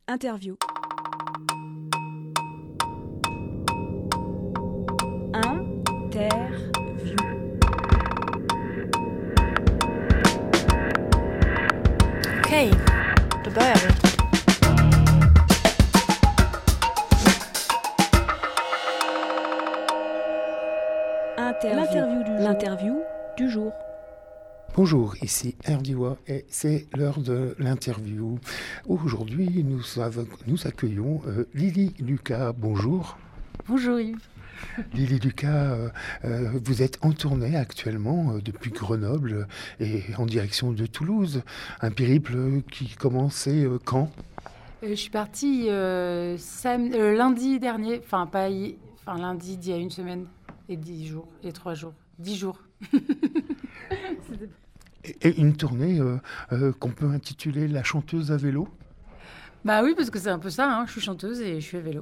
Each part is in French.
Interview. Interview. Okej, då börjar vi. L'interview du jour. Bonjour, ici Erdiwa et c'est l'heure de l'interview. Aujourd'hui, nous accueillons Lily Lucas. Bonjour. Bonjour Yves. Lily Lucas, vous êtes en tournée actuellement depuis Grenoble et en direction de Toulouse. Un périple qui commençait quand ? Je suis partie lundi dernier, lundi d'il y a une semaine et 10 jours, et 3 jours. 10 jours. Et une tournée qu'on peut intituler La chanteuse à vélo ? Bah oui, parce que c'est un peu ça, hein. Je suis chanteuse et je suis à vélo.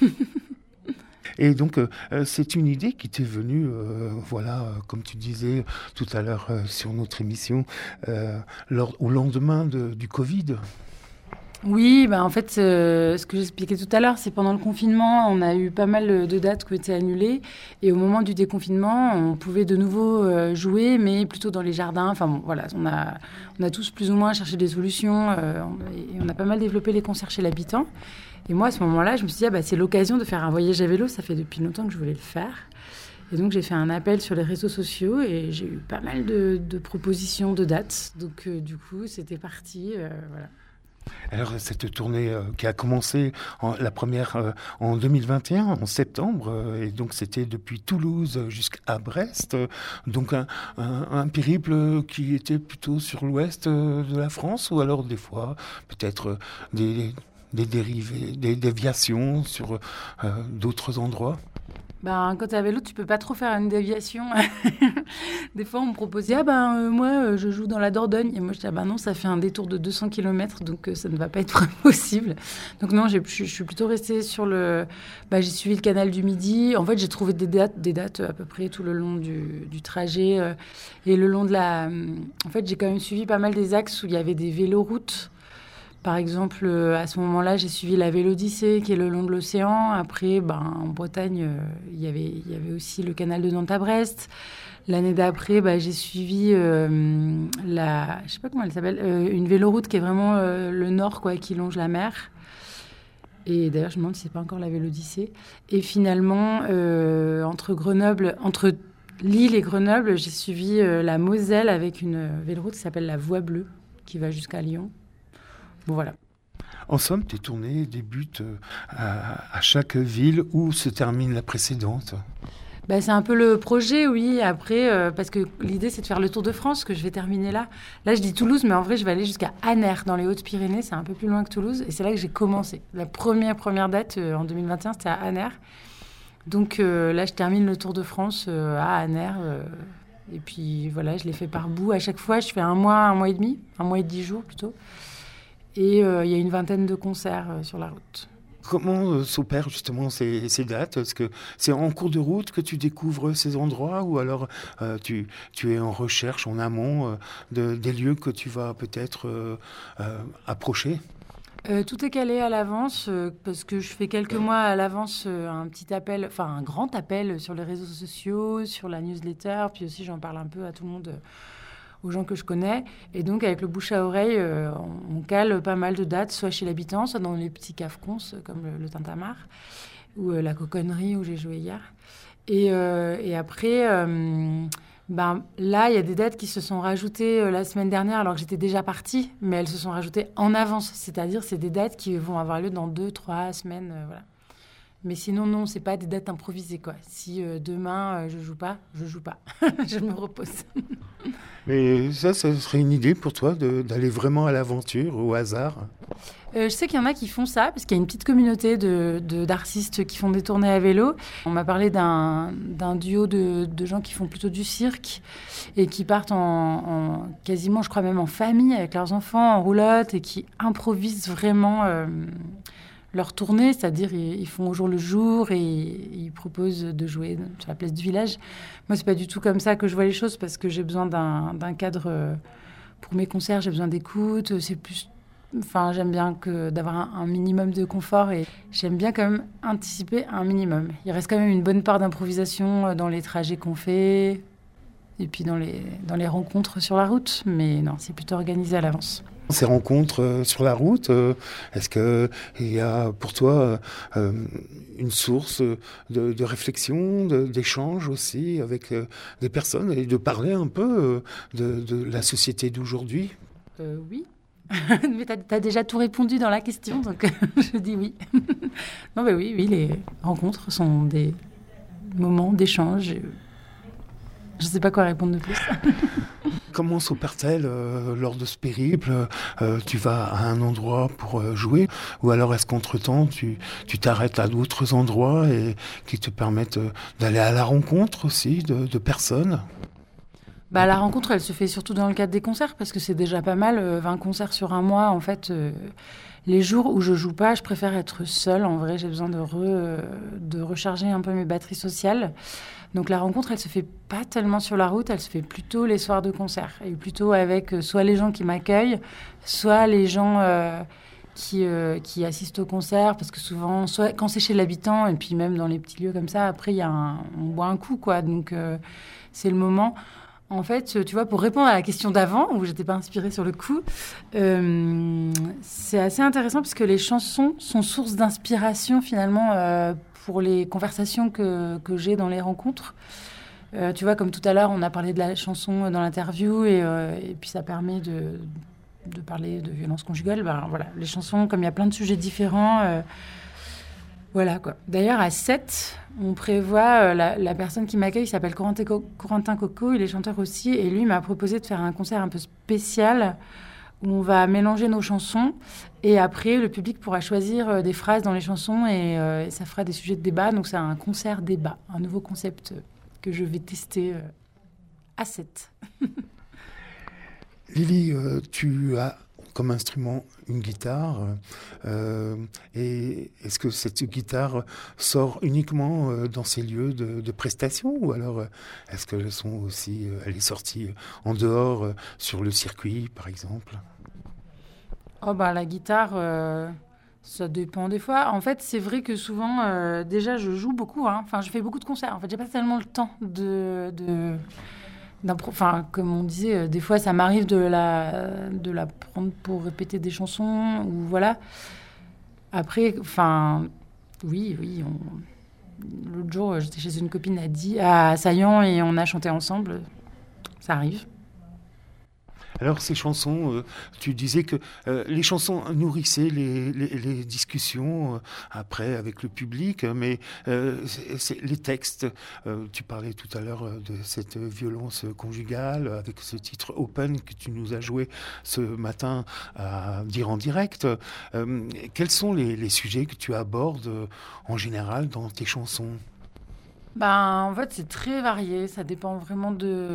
Et donc, c'est une idée qui t'est venue, comme tu disais tout à l'heure sur notre émission, au lendemain du Covid. Oui, en fait, ce que j'expliquais tout à l'heure, c'est pendant le confinement, on a eu pas mal de dates qui ont été annulées. Et au moment du déconfinement, on pouvait de nouveau jouer, mais plutôt dans les jardins. Enfin bon, voilà, on a tous plus ou moins cherché des solutions. Et on a pas mal développé les concerts chez l'habitant. Et moi, à ce moment-là, je me suis dit, c'est l'occasion de faire un voyage à vélo. Ça fait depuis longtemps que je voulais le faire. Et donc, j'ai fait un appel sur les réseaux sociaux et j'ai eu pas mal de propositions de dates. Donc, du coup, c'était parti. Voilà. Alors, cette tournée qui a commencé la première en 2021, en septembre, et donc c'était depuis Toulouse jusqu'à Brest, donc un périple qui était plutôt sur l'ouest de la France, ou alors des fois peut-être des dérivés, des déviations sur d'autres endroits. Quand t'es à vélo, tu peux pas trop faire une déviation. Des fois, on me proposait, moi, je joue dans la Dordogne. Et moi, je dis, non, ça fait un détour de 200 km, donc ça ne va pas être possible. Donc non, je suis plutôt restée sur le... j'ai suivi le canal du Midi. En fait, j'ai trouvé des dates à peu près tout le long du trajet. Et le long de la... En fait, j'ai quand même suivi pas mal des axes où il y avait des véloroutes. Par exemple, à ce moment-là, j'ai suivi la Vélodyssée, qui est le long de l'océan. Après, en Bretagne, il y avait aussi le canal de Nantes à Brest. L'année d'après, j'ai suivi je sais pas comment elle s'appelle, une véloroute qui est vraiment le nord, qui longe la mer. Et d'ailleurs, je me demande si c'est pas encore la Vélodyssée. Et finalement, entre Lille et Grenoble, j'ai suivi la Moselle avec une véloroute qui s'appelle la Voie Bleue, qui va jusqu'à Lyon. Bon, voilà. En somme, tes tournées débutent à chaque ville où se termine la précédente. C'est un peu le projet, oui. Après, parce que l'idée, c'est de faire le Tour de France, que je vais terminer là. Là, je dis Toulouse, mais en vrai, je vais aller jusqu'à Aner, dans les Hautes-Pyrénées. C'est un peu plus loin que Toulouse. Et c'est là que j'ai commencé. La première date, en 2021, c'était à Aner. Donc là, je termine le Tour de France à Aner. Et puis, voilà, je l'ai fait par bout. À chaque fois, je fais un mois et demi, un mois et 10 jours, plutôt. Et il y a une vingtaine de concerts sur la route. Comment s'opèrent justement ces dates ? Est-ce que c'est en cours de route que tu découvres ces endroits, ou alors tu es en recherche en amont des lieux que tu vas peut-être approcher ? Tout est calé à l'avance parce que je fais quelques mois à l'avance un grand appel sur les réseaux sociaux, sur la newsletter, puis aussi j'en parle un peu à tout le monde, aux gens que je connais. Et donc, avec le bouche à oreille, on cale pas mal de dates, soit chez l'habitant, soit dans les petits cafcons, comme le Tintamarre, ou la Coconnerie, où j'ai joué hier. Et après, là, il y a des dates qui se sont rajoutées la semaine dernière, alors que j'étais déjà partie, mais elles se sont rajoutées en avance. C'est-à-dire, c'est des dates qui vont avoir lieu dans 2-3 semaines, voilà. Mais sinon, non, c'est pas des dates improvisées, quoi. Si demain, je joue pas, je me repose. Mais ça serait une idée pour toi d'aller vraiment à l'aventure, au hasard ? Je sais qu'il y en a qui font ça, parce qu'il y a une petite communauté d'artistes qui font des tournées à vélo. On m'a parlé d'un duo de gens qui font plutôt du cirque et qui partent en quasiment, je crois même en famille, avec leurs enfants, en roulotte, et qui improvisent vraiment leur tournée, c'est-à-dire ils font au jour le jour et ils proposent de jouer sur la place du village. Moi, c'est pas du tout comme ça que je vois les choses, parce que j'ai besoin d'un cadre pour mes concerts, j'ai besoin d'écoute, c'est plus Enfin, j'aime bien d'avoir un minimum de confort et j'aime bien quand même anticiper un minimum. Il reste quand même une bonne part d'improvisation dans les trajets qu'on fait et puis dans les rencontres sur la route. Mais non, c'est plutôt organisé à l'avance. Ces rencontres sur la route, est-ce qu'il y a pour toi une source de réflexion, d'échange aussi avec des personnes et de parler un peu de la société d'aujourd'hui? Oui. Mais t'as déjà tout répondu dans la question, donc je dis oui. Non, mais oui, les rencontres sont des moments d'échange. Je ne sais pas quoi répondre de plus. Comment s'opère-t-elle lors de ce périple? Tu vas à un endroit pour jouer, ou alors est-ce qu'entre-temps tu t'arrêtes à d'autres endroits et qui te permettent d'aller à la rencontre aussi de personnes? La rencontre, elle se fait surtout dans le cadre des concerts, parce que c'est déjà pas mal, 20 concerts sur un mois. En fait, les jours où je joue pas, je préfère être seule. En vrai, j'ai besoin de recharger un peu mes batteries sociales. Donc la rencontre, elle se fait pas tellement sur la route, elle se fait plutôt les soirs de concert. Et plutôt avec soit les gens qui m'accueillent, soit les gens qui assistent au concert. Parce que souvent, soit quand c'est chez l'habitant, et puis même dans les petits lieux comme ça, après, on boit un coup, quoi. Donc c'est le moment. En fait, tu vois, pour répondre à la question d'avant, où j'étais pas inspirée sur le coup, c'est assez intéressant parce que les chansons sont source d'inspiration finalement pour les conversations que j'ai dans les rencontres. Tu vois, comme tout à l'heure, on a parlé de la chanson dans l'interview et puis ça permet de parler de violence conjugale. Voilà, les chansons, comme il y a plein de sujets différents... Voilà, quoi. D'ailleurs, à 7, on prévoit, la personne qui m'accueille s'appelle Corentin Coco, il est chanteur aussi, et lui m'a proposé de faire un concert un peu spécial où on va mélanger nos chansons, et après, le public pourra choisir des phrases dans les chansons, et ça fera des sujets de débat. Donc, c'est un concert débat, un nouveau concept que je vais tester à 7. Lily, tu as comme instrument une guitare, et est-ce que cette guitare sort uniquement dans ces lieux de prestation, ou alors est-ce qu'elle elle est sortie en dehors sur le circuit par exemple? La guitare, ça dépend des fois. En fait, c'est vrai que souvent, déjà, je joue beaucoup. Enfin, je fais beaucoup de concerts. En fait, j'ai pas tellement le temps comme on disait, des fois, ça m'arrive de la prendre pour répéter des chansons, ou voilà. Après, oui. L'autre jour, j'étais chez une copine à Saillant et on a chanté ensemble. Ça arrive. Alors ces chansons, tu disais que les chansons nourrissaient les discussions après avec le public, mais c'est les textes, tu parlais tout à l'heure de cette violence conjugale avec ce titre Open que tu nous as joué ce matin à dire en direct. Quels sont les sujets que tu abordes en général dans tes chansons? En fait, c'est très varié, ça dépend vraiment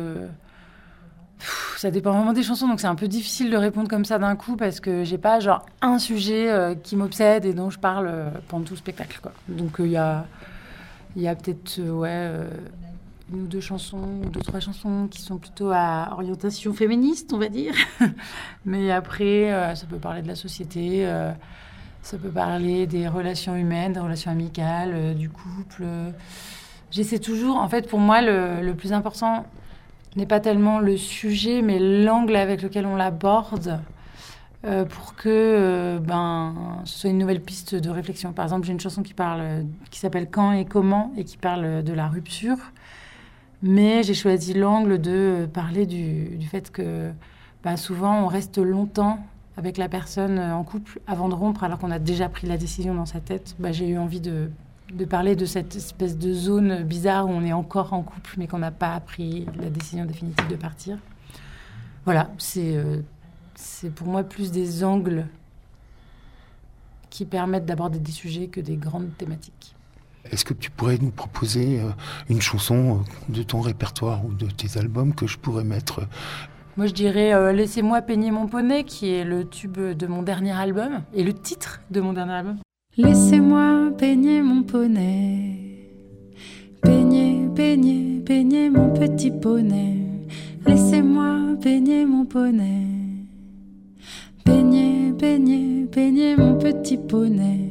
des chansons, donc c'est un peu difficile de répondre comme ça d'un coup parce que j'ai pas genre un sujet qui m'obsède et dont je parle pendant tout le spectacle, quoi. Donc il y a peut-être une ou deux chansons, ou deux, trois chansons qui sont plutôt à orientation féministe, on va dire. Mais après, ça peut parler de la société, ça peut parler des relations humaines, des relations amicales, du couple. J'essaie toujours, en fait, pour moi, le plus important n'est pas tellement le sujet, mais l'angle avec lequel on l'aborde pour que ce soit une nouvelle piste de réflexion. Par exemple, j'ai une chanson qui s'appelle Quand et comment et qui parle de la rupture. Mais j'ai choisi l'angle de parler du fait que souvent on reste longtemps avec la personne en couple avant de rompre alors qu'on a déjà pris la décision dans sa tête. J'ai eu envie de parler de cette espèce de zone bizarre où on est encore en couple mais qu'on n'a pas pris la décision définitive de partir. Voilà, c'est pour moi plus des angles qui permettent d'aborder des sujets que des grandes thématiques. Est-ce que tu pourrais nous proposer une chanson de ton répertoire ou de tes albums que je pourrais mettre? Moi, je dirais « Laissez-moi peigner mon poney » qui est le tube de mon dernier album et le titre de mon dernier album. Laissez-moi peigner mon poney, peigner, peigner, peigner mon petit poney. Laissez-moi peigner mon poney, peigner, baigner, baigner mon petit poney.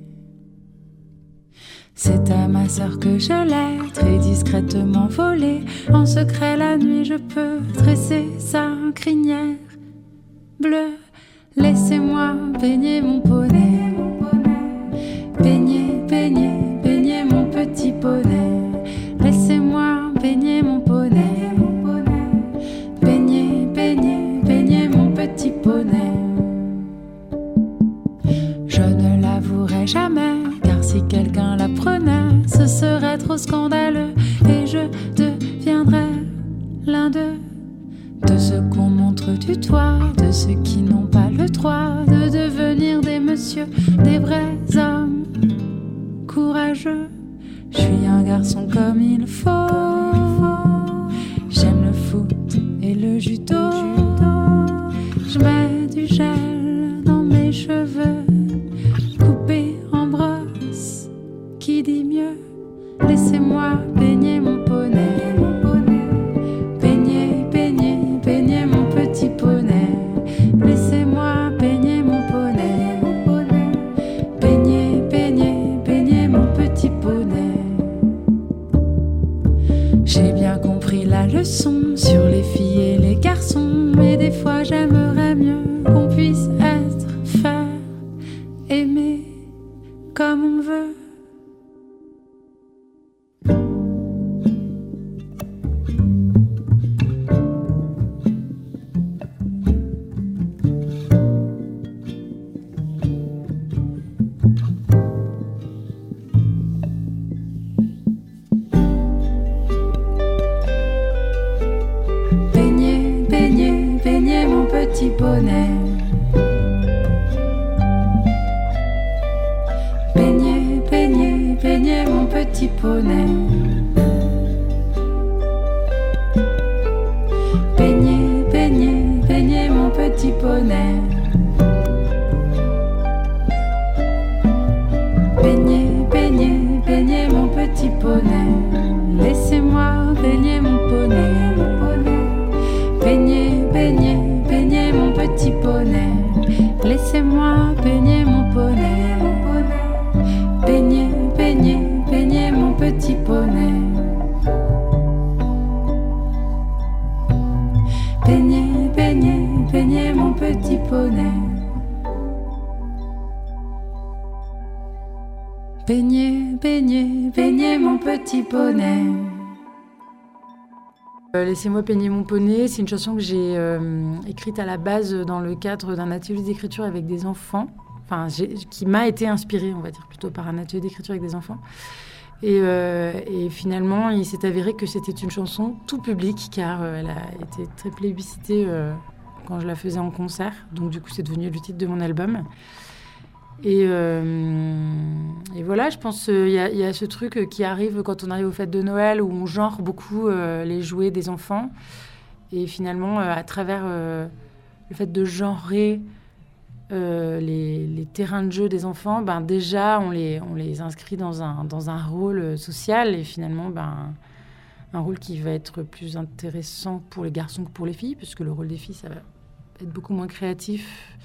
C'est à ma sœur que je l'ai très discrètement volé. En secret la nuit je peux dresser sa crinière bleue. Laissez-moi baigner mon poney. Baigner, baigner, baigner mon petit poney. Laissez-moi baigner mon poney. Baigner, baigner, baigner mon petit poney. Je ne l'avouerai jamais, car si quelqu'un l'apprenait, ce serait trop scandaleux et je deviendrais l'un d'eux. De ceux qu'on montre du doigt, de ceux qui n'ont pas le droit de devenir des messieurs, des vrais hommes courageux. Je suis un garçon comme il faut. J'aime le foot et le judo. Je mets du gel dans mes cheveux, coupés en brosse. Qui dit mieux? Laissez-moi baigner mon poney. Baigner, baigner, baigner mon petit poney. Laissez-moi baigner mon poney. Baigner, baigner, baigner mon petit poney. J'ai bien compris la leçon sur les filles et les garçons, mais des fois j'aimerais mieux qu'on puisse être, faire, aimer comme on veut. Baigner, baigner, baigner mon petit poney. Baigner, baigner, baigner mon petit poney. Baigner, baigner, baigner mon petit poney. Baigner, baigner, baigner mon petit poney. Laissez-moi baigner mon poney. Baigner, baigner, baigner mon petit poney. Laissez-moi baigner mon poney. Baigner, baigner, baigner mon petit poney. Baigner, baigner, baigner mon petit poney. Baigner, baigner, baigner mon petit poney. Laissez-moi baigner mon poney, c'est une chanson que j'ai écrite à la base dans le cadre d'un atelier d'écriture avec des enfants. Enfin, qui m'a été inspirée, on va dire, plutôt par un atelier d'écriture avec des enfants. Et finalement, il s'est avéré que c'était une chanson tout public, car elle a été très plébiscitée quand je la faisais en concert. Donc du coup, c'est devenu le titre de mon album. Et voilà, je pense qu'il y a ce truc qui arrive quand on arrive aux fêtes de Noël, où on genre beaucoup les jouets des enfants. Et finalement, à travers le fait de genrer les terrains de jeu des enfants, ben déjà on les inscrit dans un rôle social, et finalement un rôle qui va être plus intéressant pour les garçons que pour les filles, puisque le rôle des filles ça va être beaucoup moins créatif,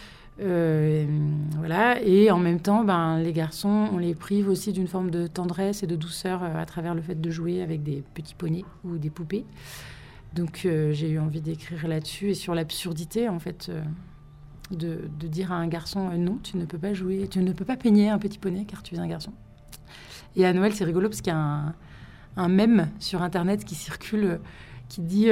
voilà. Et en même temps les garçons on les prive aussi d'une forme de tendresse et de douceur à travers le fait de jouer avec des petits poneys ou des poupées. Donc j'ai eu envie d'écrire là-dessus et sur l'absurdité en fait, de dire à un garçon non, tu ne peux pas jouer, tu ne peux pas peigner un petit poney car tu es un garçon. Et à Noël c'est rigolo parce qu'il y a un mème sur internet qui circule qui dit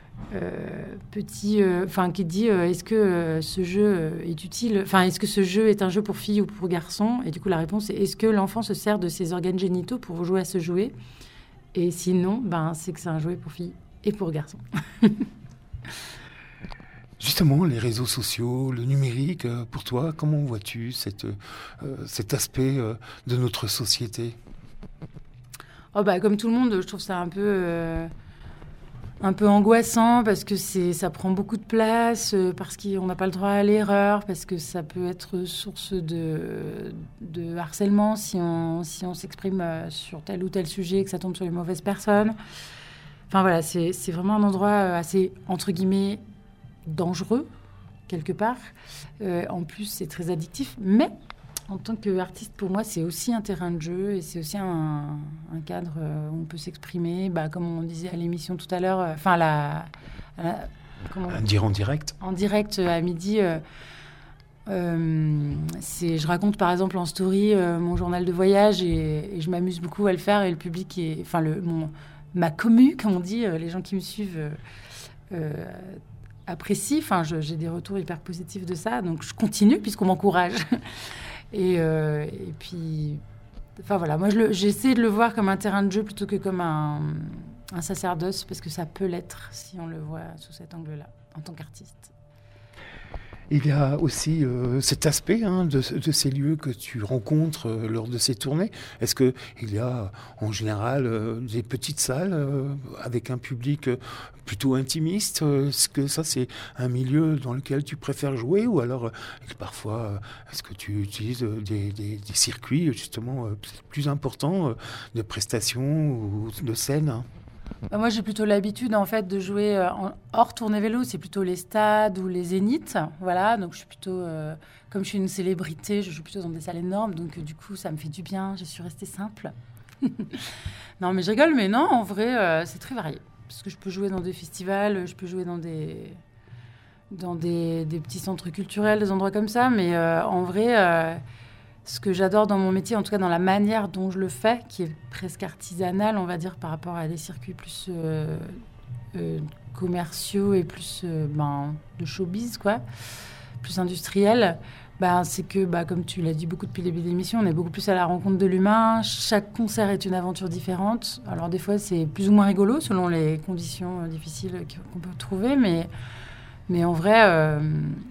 qui dit est-ce que ce jeu est utile, enfin est-ce que ce jeu est un jeu pour filles ou pour garçons, et du coup la réponse est est-ce que l'enfant se sert de ses organes génitaux pour jouer à ce jouet, et sinon c'est que c'est un jouet pour filles et pour garçons. Justement, les réseaux sociaux, le numérique, pour toi, comment vois-tu cet aspect de notre société ? Comme tout le monde, je trouve ça un peu angoissant, parce que ça prend beaucoup de place, parce qu'on n'a pas le droit à l'erreur, parce que ça peut être source de harcèlement si on s'exprime sur tel ou tel sujet, que ça tombe sur les mauvaises personnes. Enfin voilà, c'est vraiment un endroit assez, entre guillemets, dangereux, quelque part. En plus, c'est très addictif. Mais en tant qu'artiste, pour moi, c'est aussi un terrain de jeu et c'est aussi un cadre où on peut s'exprimer. Comme on disait à l'émission tout à l'heure, Dire en direct. En direct, à midi... je raconte par exemple en story mon journal de voyage et je m'amuse beaucoup à le faire et le public ma commu, comme on dit, les gens qui me suivent apprécient. J'ai des retours hyper positifs de ça, donc je continue puisqu'on m'encourage. et puis, voilà, moi j'essaie de le voir comme un terrain de jeu plutôt que comme un sacerdoce, parce que ça peut l'être si on le voit sous cet angle-là en tant qu'artiste. Il y a aussi cet aspect de ces lieux que tu rencontres lors de ces tournées. Est-ce qu'il y a en général des petites salles avec un public plutôt intimiste? Est-ce que ça, c'est un milieu dans lequel tu préfères jouer? Ou alors, parfois, est-ce que tu utilises des circuits justement plus importants de prestations ou de scènes? Moi, j'ai plutôt l'habitude, en fait, de jouer hors tournée vélo. C'est plutôt les stades ou les zéniths. Voilà, donc je suis plutôt... comme je suis une célébrité, je joue plutôt dans des salles énormes. Donc, du coup, ça me fait du bien. Je suis restée simple. Non, mais je rigole. Mais non, en vrai, c'est très varié. Parce que je peux jouer dans des festivals, je peux jouer dans des petits centres culturels, des endroits comme ça. Mais en vrai... ce que j'adore dans mon métier, en tout cas dans la manière dont je le fais, qui est presque artisanale, on va dire, par rapport à des circuits plus commerciaux et plus de showbiz, quoi, plus industriels, c'est que, comme tu l'as dit beaucoup depuis le début de l'émission, on est beaucoup plus à la rencontre de l'humain. Chaque concert est une aventure différente. Alors des fois, c'est plus ou moins rigolo selon les conditions difficiles qu'on peut trouver, mais en vrai,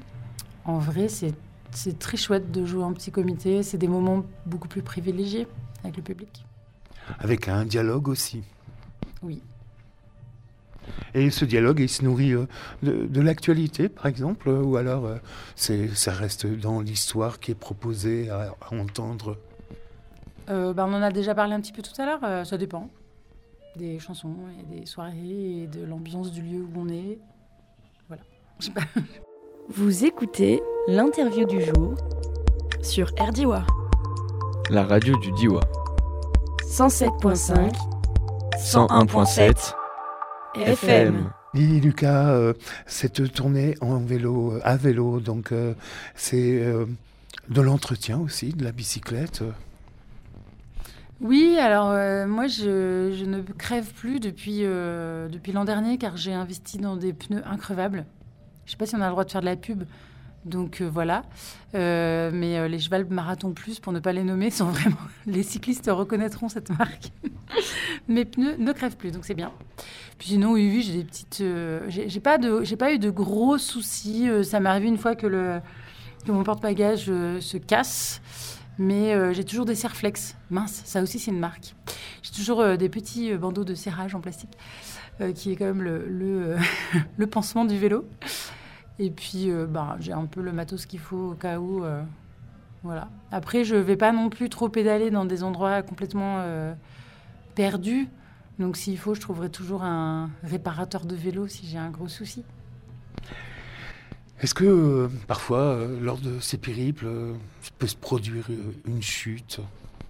c'est très chouette de jouer en petit comité. C'est des moments beaucoup plus privilégiés avec le public. Avec un dialogue aussi. Oui. Et ce dialogue, il se nourrit de l'actualité, par exemple, ou alors ça reste dans l'histoire qui est proposée à entendre? On en a déjà parlé un petit peu tout à l'heure. Ça dépend des chansons et des soirées et de l'ambiance du lieu où on est. Voilà. Je sais pas. Vous écoutez l'interview du jour sur RDIWA. La radio du Diois. 107.5, 101.7 FM. Lily Lucas, cette tournée à vélo, donc c'est de l'entretien aussi, de la bicyclette. Oui, alors moi je ne crève plus depuis l'an dernier car j'ai investi dans des pneus increvables. Je ne sais pas si on a le droit de faire de la pub, donc voilà. Mais les Cheval Marathon Plus, pour ne pas les nommer, sont vraiment... Les cyclistes reconnaîtront cette marque. Mes pneus ne crèvent plus, donc c'est bien. Puis sinon, oui, j'ai des petites... j'ai pas eu de gros soucis. Ça m'est arrivé une fois que mon porte-bagages se casse. Mais j'ai toujours des Serflex. Mince, ça aussi, c'est une marque. J'ai toujours des petits bandeaux de serrage en plastique, qui est quand même le pansement du vélo. Et puis, j'ai un peu le matos qu'il faut au cas où. Voilà. Après, je ne vais pas non plus trop pédaler dans des endroits complètement perdus. Donc, s'il faut, je trouverai toujours un réparateur de vélo si j'ai un gros souci. Est-ce que, parfois, lors de ces périples, peut se produire une chute?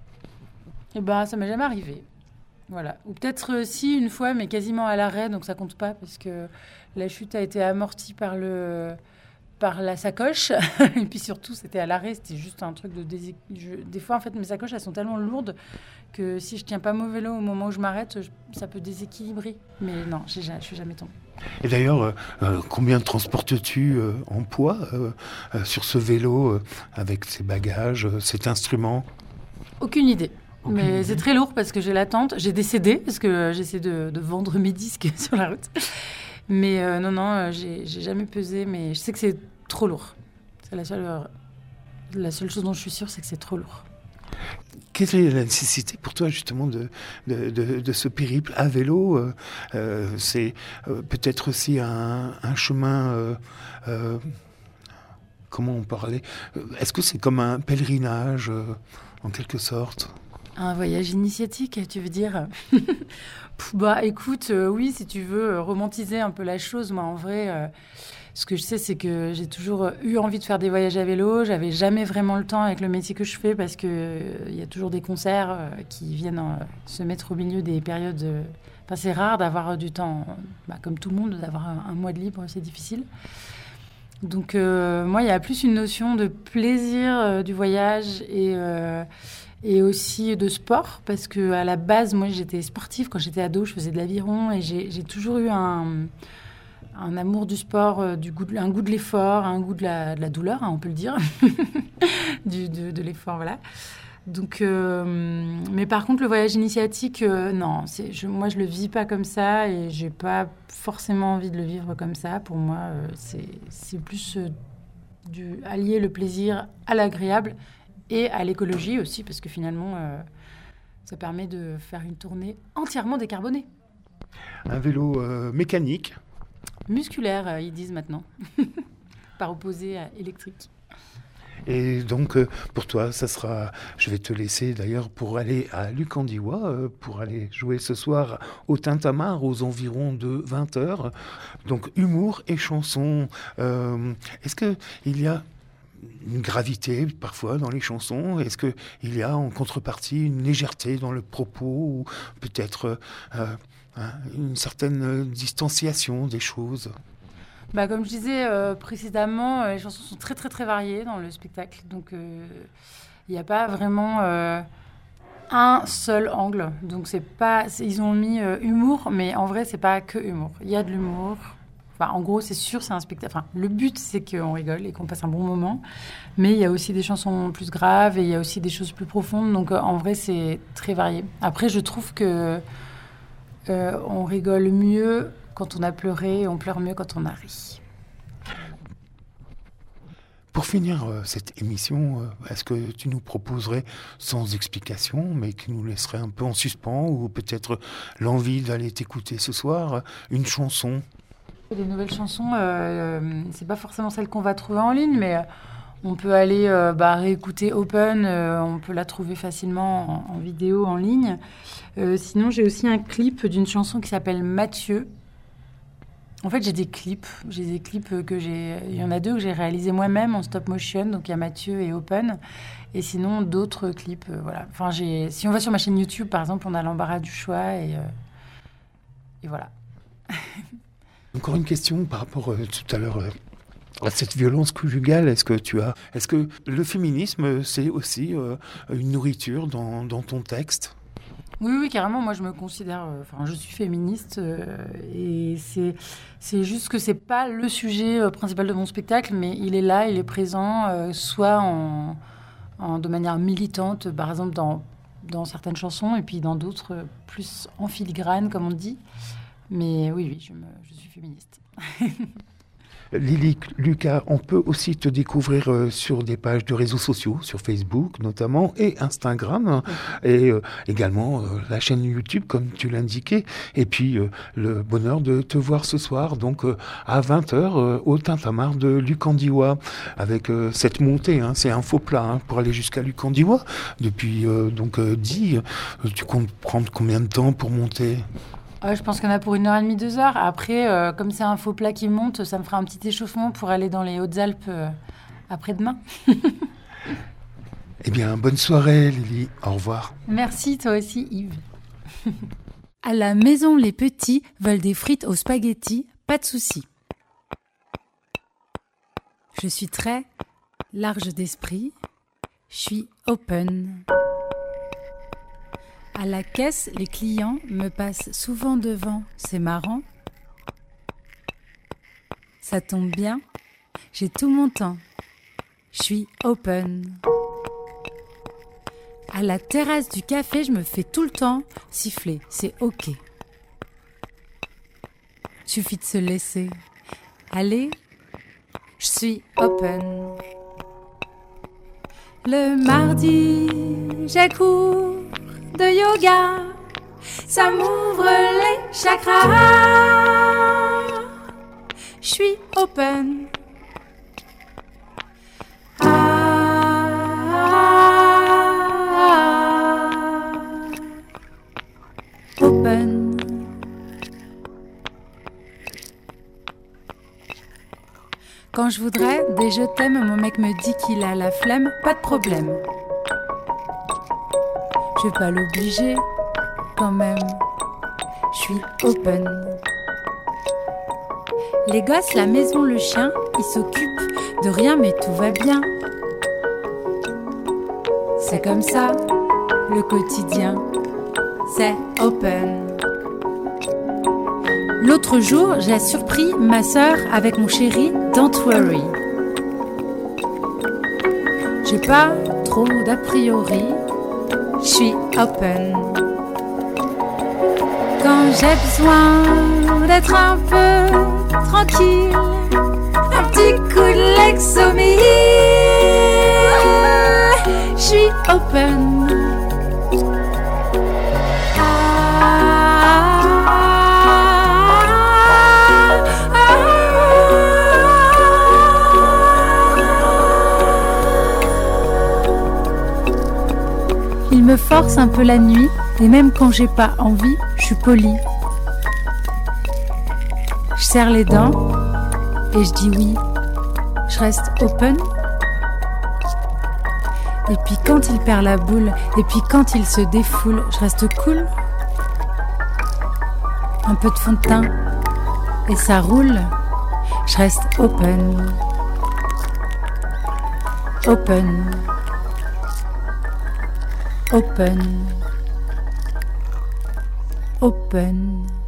Ça ne m'est jamais arrivé. Voilà. Ou peut-être si, une fois, mais quasiment à l'arrêt, donc ça compte pas, parce que la chute a été amortie par la sacoche. Et puis surtout, c'était à l'arrêt, c'était juste un truc de Des fois, en fait, mes sacoches, elles sont tellement lourdes que si je tiens pas mon vélo au moment où je m'arrête, ça peut déséquilibrer. Mais non, je suis jamais tombée. Et d'ailleurs, combien transportes-tu en poids sur ce vélo, avec ces bagages, cet instrument? Aucune idée. Mais c'est très lourd parce que j'ai la tente. J'ai des CD parce que j'essaie de vendre mes disques sur la route. Mais non, j'ai jamais pesé. Mais je sais que c'est trop lourd. C'est la seule chose dont je suis sûre, c'est que c'est trop lourd. Quelle est la nécessité pour toi justement de ce périple à vélo? C'est peut-être aussi un chemin... comment on parlait? Est-ce que c'est comme un pèlerinage en quelque sorte? Un voyage initiatique, tu veux dire? Écoute, oui, si tu veux romantiser un peu la chose, moi, en vrai, Ce que je sais, c'est que j'ai toujours eu envie de faire des voyages à vélo. J'avais jamais vraiment le temps avec le métier que je fais parce que il y a toujours des concerts qui viennent se mettre au milieu des périodes. Enfin, c'est rare d'avoir du temps, comme tout le monde, d'avoir un mois de libre, c'est difficile. Donc moi, il y a plus une notion de plaisir du voyage et aussi de sport, parce qu'à la base, moi, j'étais sportive. Quand j'étais ado, je faisais de l'aviron et j'ai toujours eu un amour du sport, un goût de l'effort, un goût de la douleur, hein, on peut le dire, de l'effort, voilà. Donc, mais par contre, le voyage initiatique, non, moi, je le vis pas comme ça et j'ai pas forcément envie de le vivre comme ça. Pour moi, c'est plus allier le plaisir à l'agréable et à l'écologie aussi, parce que finalement, ça permet de faire une tournée entièrement décarbonée. Un vélo mécanique. Musculaire, ils disent maintenant, par opposé à électrique. Et donc, pour toi, ça sera... Je vais te laisser d'ailleurs pour aller à Lucandiwa, pour aller jouer ce soir au Tintamarre aux environs de 20h. Donc, humour et chansons. Est-ce qu'il y a une gravité parfois dans les chansons? Est-ce qu'il y a en contrepartie une légèreté dans le propos ou peut-être une certaine distanciation des choses? Comme je disais précédemment, les chansons sont très très très variées dans le spectacle. Donc il n'y a pas vraiment un seul angle. Donc ils ont mis humour, mais en vrai, c'est pas que humour. Il y a de l'humour. Enfin, en gros, c'est sûr, c'est un spectacle. Enfin, le but, c'est qu'on rigole et qu'on passe un bon moment. Mais il y a aussi des chansons plus graves et il y a aussi des choses plus profondes. Donc, en vrai, c'est très varié. Après, je trouve que on rigole mieux quand on a pleuré et on pleure mieux quand on a ri. Pour finir cette émission, est-ce que tu nous proposerais, sans explication, mais qui nous laisserait un peu en suspens, ou peut-être l'envie d'aller t'écouter ce soir, une chanson? Les nouvelles chansons, c'est pas forcément celles qu'on va trouver en ligne, mais on peut aller réécouter Open, on peut la trouver facilement en vidéo, en ligne. Sinon, j'ai aussi un clip d'une chanson qui s'appelle Mathieu. En fait, j'ai des clips il y en a 2 que j'ai réalisés moi-même en stop motion, donc il y a Mathieu et Open, et sinon d'autres clips, voilà. Enfin, si on va sur ma chaîne YouTube, par exemple, on a l'embarras du choix, et voilà. Encore une question par rapport tout à l'heure à cette violence conjugale. Est-ce que le féminisme, c'est aussi une nourriture dans ton texte? Oui, carrément. Moi, je me considère... je suis féministe et c'est juste que c'est pas le sujet principal de mon spectacle, mais il est là, il est présent, soit de manière militante, par exemple dans certaines chansons, et puis dans d'autres plus en filigrane, comme on dit. Mais oui, je suis féministe. Lily, Lucas, on peut aussi te découvrir sur des pages de réseaux sociaux, sur Facebook notamment, et Instagram, et également la chaîne YouTube, comme tu l'indiquais. Et puis, le bonheur de te voir ce soir, donc à 20h, au Tintamarre de Lucandiwa, avec cette montée. C'est un faux plat pour aller jusqu'à Lucandiwa. Depuis, tu comptes prendre combien de temps pour monter ? Je pense qu'il y en a pour 1h30, 2h. Après, comme c'est un faux plat qui monte, ça me fera un petit échauffement pour aller dans les Hautes-Alpes après-demain. Eh bien, bonne soirée, Lily. Au revoir. Merci, toi aussi, Yves. À la maison, les petits veulent des frites aux spaghettis, pas de souci. Je suis très large d'esprit. Je suis open. À la caisse, les clients me passent souvent devant. C'est marrant. Ça tombe bien. J'ai tout mon temps. Je suis open. À la terrasse du café, je me fais tout le temps siffler. C'est OK. Suffit de se laisser. Allez, je suis open. Le mardi, j'ai cours de yoga, ça m'ouvre les chakras. Je suis open. Open. Quand je voudrais des je t'aime, mon mec me dit qu'il a la flemme, pas de problème. Je vais pas l'obliger, quand même. Je suis open. Les gosses, la maison, le chien, ils s'occupent de rien mais tout va bien. C'est comme ça, le quotidien, c'est open. L'autre jour, j'ai surpris ma sœur avec mon chéri Don't Worry. J'ai pas trop d'a priori, je suis open. Quand j'ai besoin d'être un peu tranquille, un petit coup de Lexomil, je suis open. Il me force un peu la nuit, et même quand j'ai pas envie, je suis polie. Je serre les dents et je dis oui. Je reste open. Et puis quand il perd la boule, et puis quand il se défoule, je reste cool. Un peu de fond de teint et ça roule. Je reste open. Open. Open. Open.